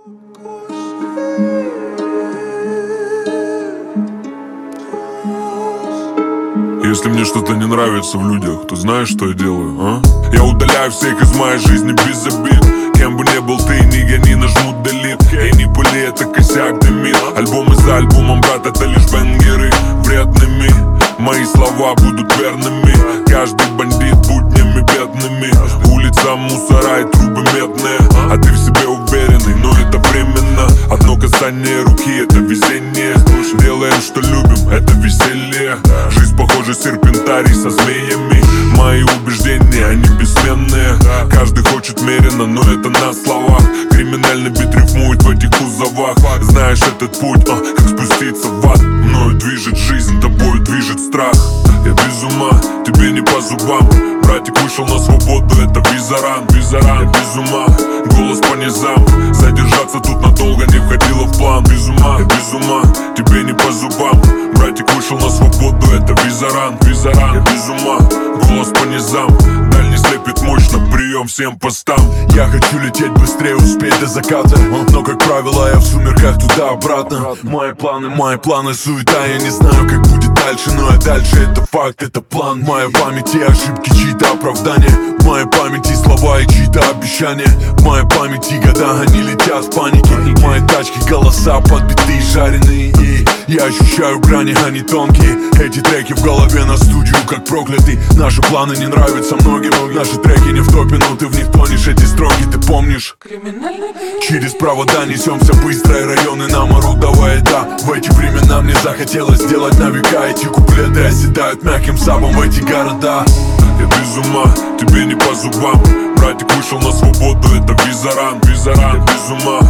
Если мне что-то не нравится в людях, то знаешь, что я делаю, а? Я удаляю всех из моей жизни без обид. Кем бы ни был ты, не гони, нажмут delete. Эй, не пыли, это косяк дымит. Альбомы за альбомом, брат, это лишь бенгеры вредными. Мои слова будут верными. Каждый бандит буднями бедными. Улица, мусора и трубы медные. А ты в себе уверенный, но это временно. Одно касание руки, это везение. Делаем, что любим, это веселье. Жизнь похожа серпентарий со змеями. Мои убеждения, они бессменные. Каждый хочет меренно, но это на словах. Криминальный бит рифмует в этих кузовах. Знаешь этот путь, как спуститься в ад. Мною движет жизнь, тобой движет страх. Я без ума, тебе не по зубам. Братик вышел на свободу, это визаран. Я без ума, голос по низам. Задержаться тут надолго не входило в план. Без ума, я без ума, тебе не по зубам. Братик вышел на свободу, это визаран. Я без ума, голос по низам. Дальний слепит мощно, прием всем постам. Я хочу лететь быстрее, успеть до заката. Но, как правило, я в сумерках туда-обратно. Мои планы суета, я не знаю, как будет дальше. Но и дальше это факт, это план. В моей памяти ошибки, чьи-то оправдания. В моей памяти слова и чьи-то обещания. В моей памяти года, они летят в панике. В моей тачке голоса подбитые, жареные. И я ощущаю грани, они тонкие. Эти треки в голове на студию, как проклятый. Наши планы не нравятся многим. Наши треки не в топе, но ты в них тонешь. Эти строки ты помнишь? Через провода несемся быстро, и районы нам орут, давай, да. В эти времена мне захотелось сделать на века. Эти куплеты оседают мягким сабом в эти города. Я без ума, тебе не по зубам. Братик вышел на свободу, это визаран. Я без ума,